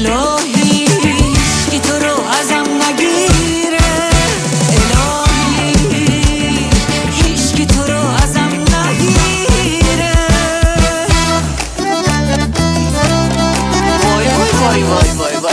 الهی هیچکی تو رو ازم نگیره، الهی هیچکی تو رو ازم نگیره. وای وای وای وای وای وای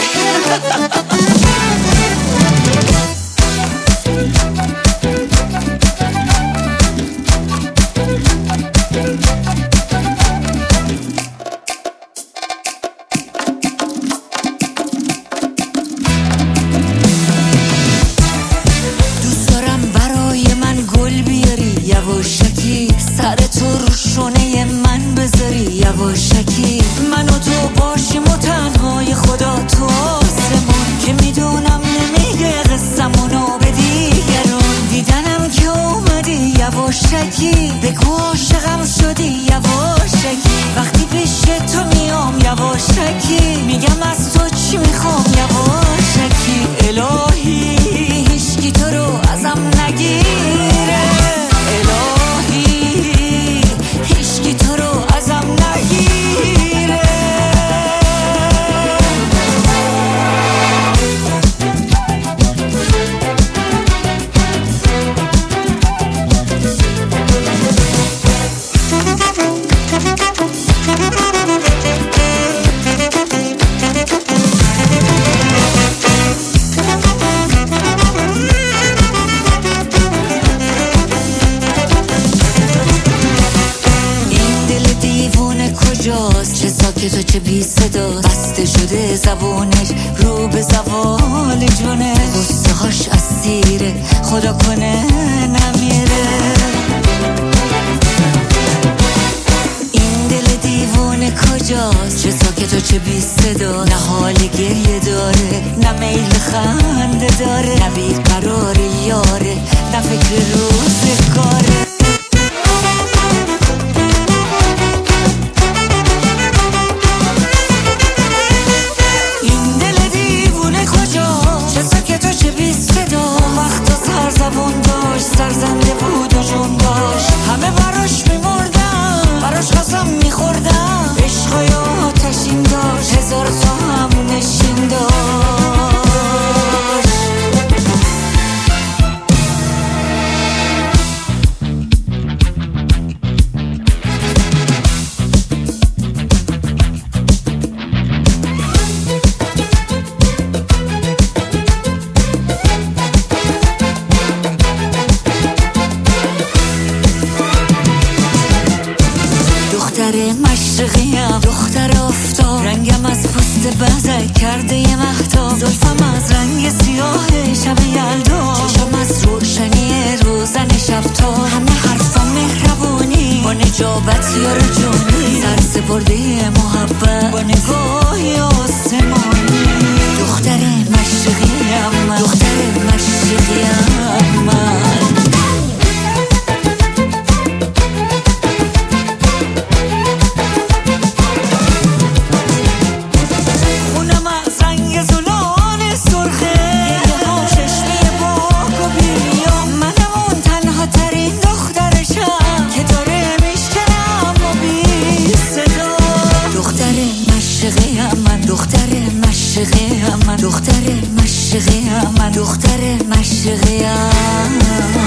یواشکی سر تو رو شونه من بذاری، یواشکی من و تو باشیم و تنهای خدا تو آسمون، که میدونم نمیگه قصمونو به دیگرون. دیدنم که اومدی یواشکی، بگو عاشقم شدی یواشکی. وقتی پیش تو میام یواشکی، میگم از تو چی میخوام یواشکی. الهی هیچکی تو رو ازم نگیره، الهی هیچکی تو رو ازم نگیره. چه ساکت و چه بی صدا، بسته شده زبونش رو به زوال جونه. غصه هاش اسیره خدا کنه نمیره. این دل دیوونه کجاست؟ چه ساکت و چه بی صدا، نه حال گریه داره نه میل خنده داره، نه بیقرار یاره نه فکر روزگاره. سرزنده بود و جون داشت، همه براش میمردم، براش قسم میخوردم. عشقای آتشین داشت، هزار تا هم نشین داشت. دختر مشرقیم، دختر آفتاب، رنگم از پوست بزک کرده یه مهتاب. زلفم از رنگ سیاه شب یلدا، چشم از روشنی روزن شبتاب. همه حرفم مهربونی با نجابت یار جونی، سر سپرده محبت با نگاهی آسمانی. دختر مشرقیم من، دختر مشرقیم من. دختر مشرقیم من، دختر مشرقیم.